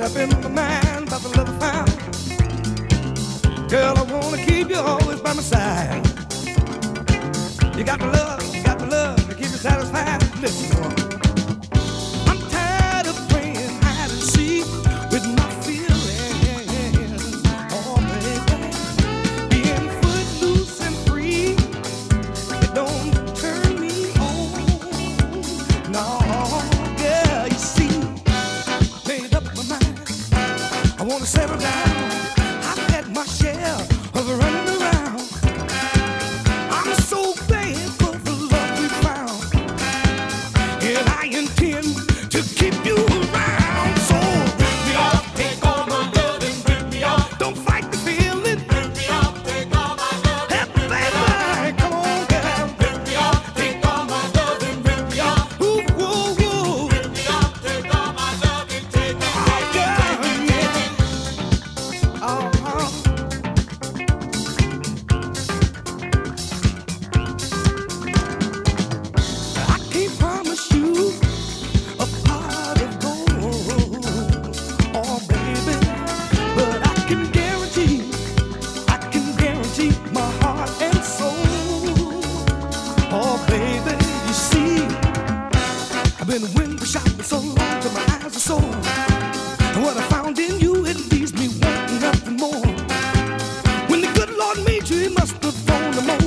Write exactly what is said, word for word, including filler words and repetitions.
up in my mind about the love I found. Girl, I wanna keep you always by my side. You got the love, you got the love to keep you satisfied. Listen, boy. I'm tired of playing hide and seek with my feelings. Oh, baby, being footloose and free, it don't turn me on. No, girl, you see, made up my mind. I wanna settle down. I've had my share of running around. I'm so glad for the love we found, and I intend to keep you around. So bring me off, take all my love and bring me off. Don't fight the feeling. Bring me off, take all my love. Hey, baby, come on, girl. Bring me off, take all my love and bring me off. Ooh, whoa, whoa. Bring me off, take all my love and take me off. Oh, girl, yeah. Uh-huh. I can't promise you a pot of gold, oh baby, but I can guarantee, I can guarantee my heart and soul. Oh baby, you see, I've been window shopping so long till my eyes are sore, and what I found in you, it leaves me wanting nothing more. When the good Lord made you, he must have thrown the most